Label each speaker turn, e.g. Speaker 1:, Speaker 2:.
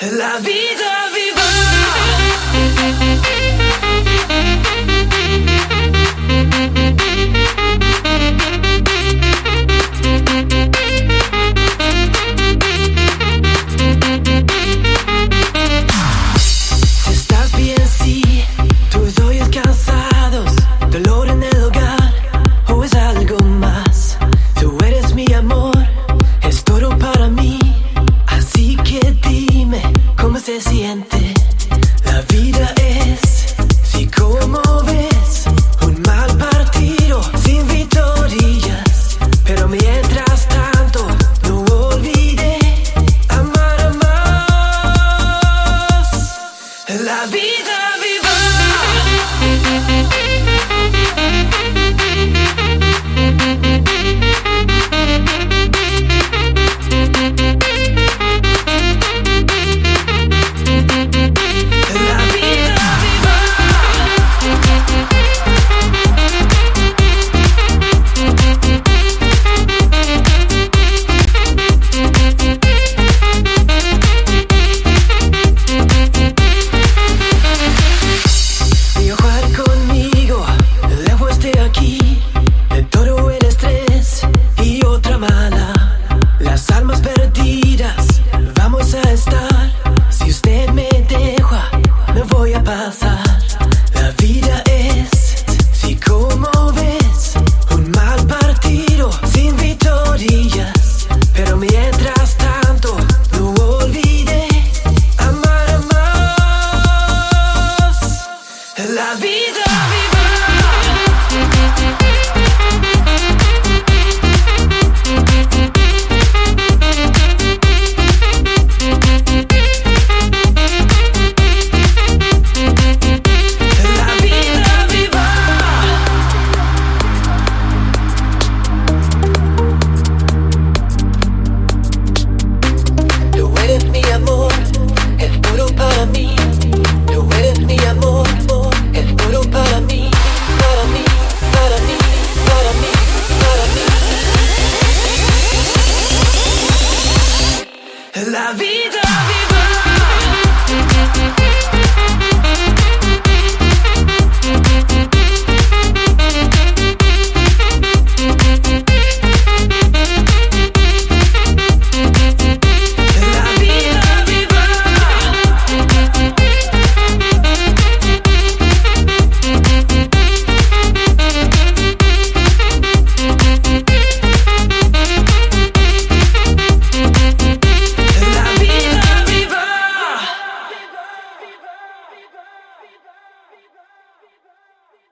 Speaker 1: La vida viva. Si estás bien, sí, tus oídos cansados, dolor en el hogar, o es algo más. Tú eres mi amor, es todo para mí. Así que dime cómo se siente.